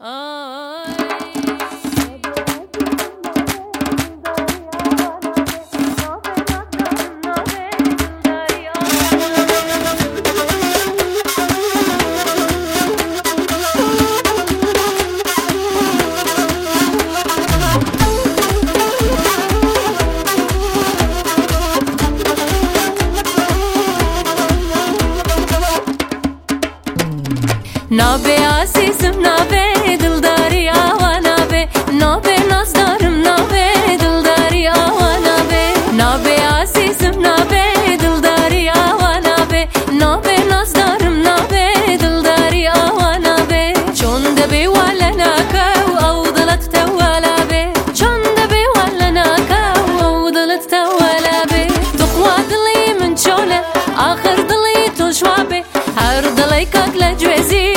نابه عزیزم نابه دلداری آوا نابه نابه نازدارم نابه دلداری آوا نابه نابه عزیزم نابه دلداری آوا نابه نابه نازدارم نابه دلداری آوا نابه چون دبی ولا ناکاو او دلت تولا به چون دبی ولا ناکاو او دلت تولا به تقوى دلی من چوله آخر دلی تو شوابه هر دلی کاک لجوزی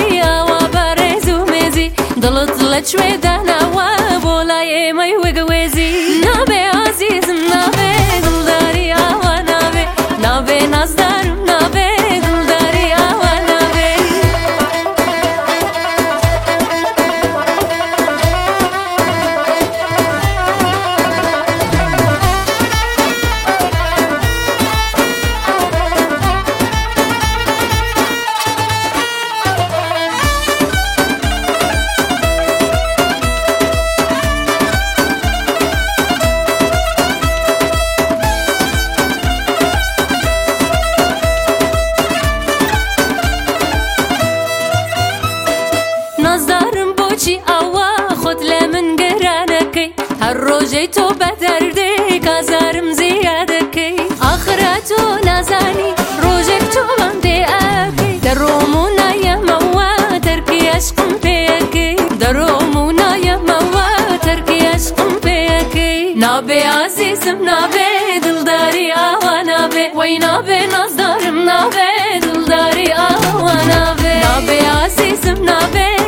دلت لچوي دهنا وبولاي ما يوقوزي نابي عزيزم نابي دلداري آوا نابي نابي نازدارم نابي دلداري آوا نابي نازدارم بوچی آوا خود لمن گرانکی هر روزی تو بدردی کازارم زیادکی آخرتو نازانی روزی تو بنده اکی درومونا یموا ترکی عشقم پیکی درومونا یموا ترکی عشقم پیکی نابه عزیزم نابه دلداری آوا نابه وی نابه نازدارم نابه دلداری آوا نابه نابه عزیزم نابه